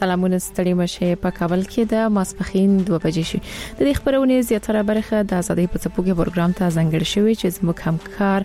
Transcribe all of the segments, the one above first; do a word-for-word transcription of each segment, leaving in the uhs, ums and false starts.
سلامونه ستړي مشه په کابل کې د ماسپخین دوه بجې شي د دې خبرونه زیاتره برخه د ازادي په څپو کې پروګرام ته ځانګړی شوی چې زموږ همکار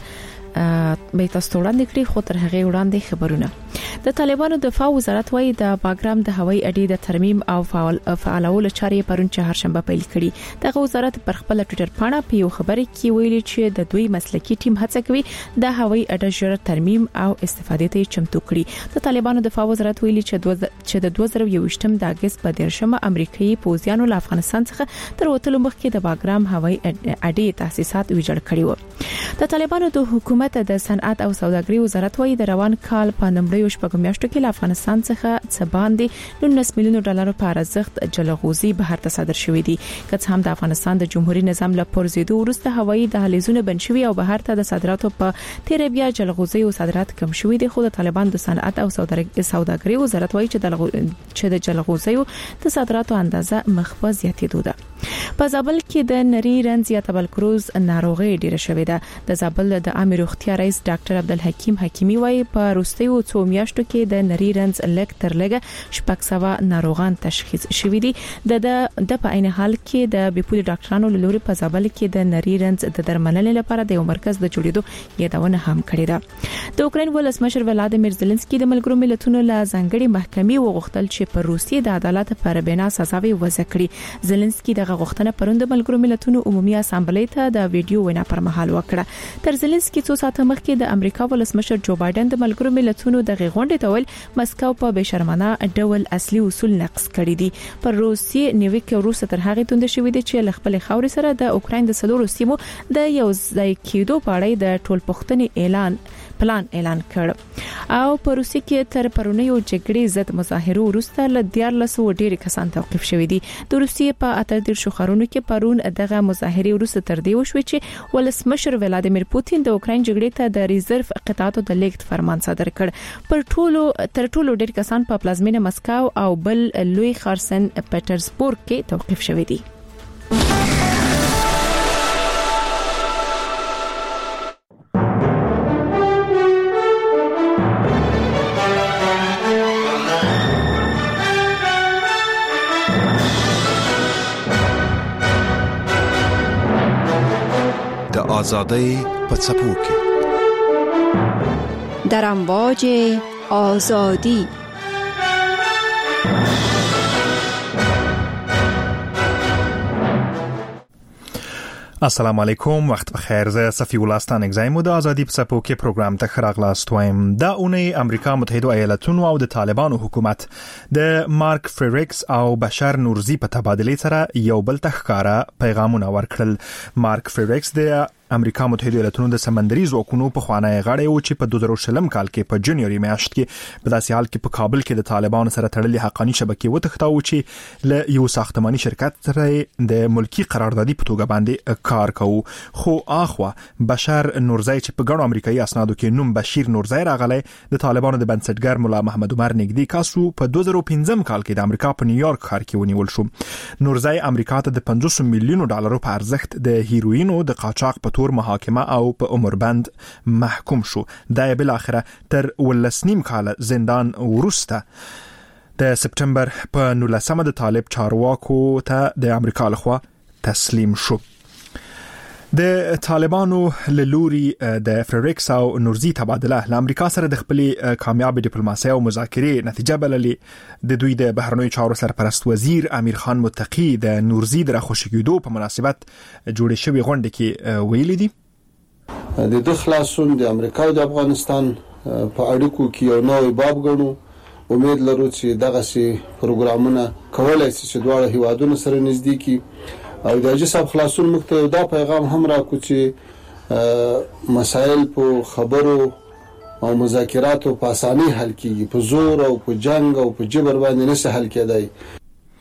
به تاسو وړاندې کړی خو تر هغه وړاندې خبرونه د طالبانو دفاع وزارت وايي د باګرام د هوایي اډې د ترمیم او فعال فعالولو چارې پرون چهارشنبه پیل کړي دغه وزارت پر خپل ټوئیټر باندې په یو خبري کې ویلي چې د دوی مسلکي ټیم هڅه کوي د هوایي اډې ژر ترمیم او استفادې ته چمتو کړي د طالبانو دفاع وزارت ویلي چې چې د دوه زره یوویشتم د اگست په دیرشمه امریکایي پوځیانو له افغانستان څخه تر وټلو مخکې د باګرام هوایي اډې تاسیسات ویجاړ کړي وو د طالبانو د حکومت د صنعت او سوداګرۍ وزارت وايي د روان کال په نومبر شپږم میاشتو کې له افغانستان څخه څه باندې نولس میلیون ډالر په ارزښت جلغوزي بهر ته صادر شوې دي که هم د افغانستان د جمهوریت نظام له پرزیدو وروسته هوایي دهلیزونه بند شوي او بهر ته د صادراتو په تیر بیا جلغوزي او صادرات کم شوي دي خو د طالبان د صنعت او سوداګرۍ وزارت وايي چې د جلغوزي د صادراتو اندازه مخ په زیاتېدو ده په زابل کې د نری رنځ یا تبرکلوز ناروغي ډیره شوې ده د زابل د عامه روغتیا رئیس ډاکټر عبدالحکیم حکیمی وايي په روستیو څو میاشتو کې د نری رنځ لک تر لګه شپږ سوه ناروغان تشخیص شوي دي د د په عین حال کې د بیپول ډاکټرانو له لوري په زابل کې د نری رنځ د درملنې لپاره د یو مرکز د جوړېدو یادونه هم کړې ده د اوکرين ولسمشر ولادیمیر زيلنسکي د ملګرو ملتونو له ځانګړي محکمې وغوښتل چې په روسیې د عدالت پر بنا سزاوي وضع کړي زيلنسکي دغه غوښتنه پروند د ملګرو ملتونو عمومي اسامبلې ته د ویډیو وینا پر مهال وکړه تر زيلنسکي څو ساعته مخکې د امریکا ولسمشر جو بایدن د ملګرو ملتونو د غونډې ته ویل مسکو په بشرمنه ډول اصلي اصول نقض کړي دي پر روسیې نیوي کې روسه تر هغه توند شوې دي چې خپل خاوري سره د اوکرين د سلورو سیمو د یو ځای کېدو په اړه د ټولپوښتنې اعلان پلان اعلان کړ او په روسیې کې تر پرونیو جګړې ضد مظاهرو وروسته ل دیارلسو ډېر کسان توقيف شوي دي د روسیې په اتدیر شخړونو کې پرون دغه مظاهرې وروسته تر دې وشوي چې ولسمشر ولادیمیر پوتین د اوکرين جګړې ته د ریزرو قطعاتو د لیږد فرمان صادر کړ پر ټولو تر ټولو ډېر کسان په پلازمینه مسکو او بل لوی ښار سن پټرزبورګ کې توقيف شوي دي آزادی په څپو کې در امواج آزادی السلام علیکم وخت بخیر زه صفی ولستان اگزایمو د ازادي په څپو کې پروګرام ته خراغلاست وایم دا اونۍ امریکا متحده ایالاتونو او د طالبانو حکومت د مارک فریکس او بشر نورزی په تبادله سره یو بل تخکاره پیغامونه ورکړل مارک فریکس د امریکا متحده ایالاتونو د سمندري ځواکونو په خوانی غاړې و چې په دوه زره شلم کال کې په جنوري میاشت کې په داسې حال کې په کابل کې د طالبانو سره تړلې حقاني شبکې وتښتاو چې له یو ساختماني شرکت سره د ملکی قراردادي په توګه باندې کار کوي خو اخوا بشر نورزی چې په ګڼو امریکایي اسنادو کې نوم بشیر نورزی راغلی د طالبانو د بنسټګر مولا محمد عمر نګدي کاسو په دوه زره پنځم کال کې د امریکا په نیویارک ښار کې ونیول شو نورزی امریکا ته د پنځوس میلیونو ډالرو په ارزښت د هیروینو د قاچاق په تور محاکمه او په عمر بند محکوم شو دا بل اخره تر ولسنیم کال زندان ورسته د سپتمبر په نولسمه د طالب چارواکو ته د امریکا لخوا تسلیم شو د طالبانو لوري د فریکس او نورزی تبادله له امریکا سره د خپلې کامیاب ډیپلوماسي او مذاکرې نتیجه بللې د دوی د بهرنیو چارو سرپرست وزیر امیر خان متقی د نورزی د راخوشګېدو په مناسبت جوړې شوې غونډه کې ویلي دي د د خلاصون د امریکا او د افغانستان په اړیکو کې یو نوې باب غنو امید لرو چې دغه سي پروګرامونه کولای شي چې دواړه هیوادونو سره نږدې کی او د جساب خلاصون مخته دا پیغام هم راکو چې مسائل په خبرو او مذاکراتو په اساني حل کیږي په زور او په جنگ او په جبر باندې نشه حل کېدای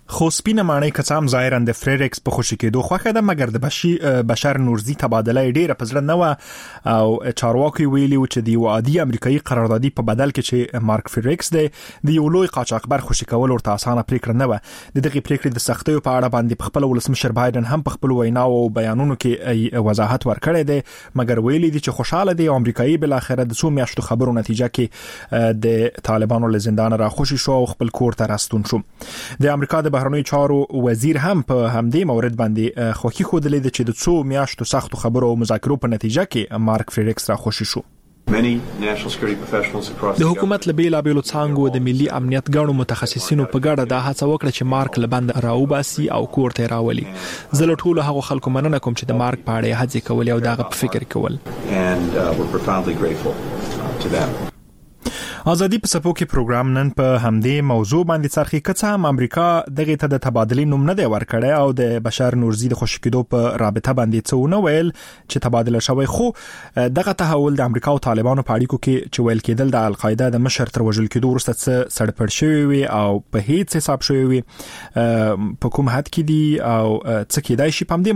خو سپینه معنی کڅام ظاهرا د فریریکس په خوشی کېدو خوخه ده، مګر د بشي بشر نورزی تبادله ډیره پزړه نه و او چارواکي ویلي و چې دی وادي امریکایي قراردادي په بدل کې چې مارک فریریکس دی د یو لوی قاچاقبر خوشی کول ورته اسانه پریکړه نه و. د دغه پریکړې د سختیو په اړه باندې په خپل ولسمشر بایدن هم په خپل ویناو او بیانونو کې وضاحت ورکړی دی، مګر ویلي دي چې خوشاله دي امریکایي بل اخر د څو میاشتو خبرو نتیجه کې د طالبانو له زندان را خوشی شو او خپل کور ته راستون شو. د امریکا د بهرنیو چارو وزیر هم په همدې مورد باندې خوخي خودلې د چې د څو میاشتو سختو خبرو او مذاکرو په نتیجه کې مارک فریریکس را خوشی شو. د حکومت له بیلابېلو څانګو د ملي امنیت ګڼو متخصصینو په ګډه دا هڅه وکړه چې مارک له بند راوباسي او کور ته راولي. زه له ټولو هغو خلکو مننه کوم چې د مارک په اړه هڅې کولې او دغه په فکر کول. ازادي په سپو کې پروګرام نن په همدې موضوع باندې څرخي کڅه هم امریکا دغه ته د تبادلې نوم نه دی ورکړی او د بشر نورزی د خوشکېدو په رابطه باندې څه نه ویل چې تبادله شوی، خو دغه تحول د امریکا او طالبانو په اړیکو کې چې ویل کېدل د القاعده د مشر تر وژل کېدو وروسته څه سړپړ شوی وي او په هیڅ حساب شوی وي په کوم حد کې دي او څه کېدای شي. په همدې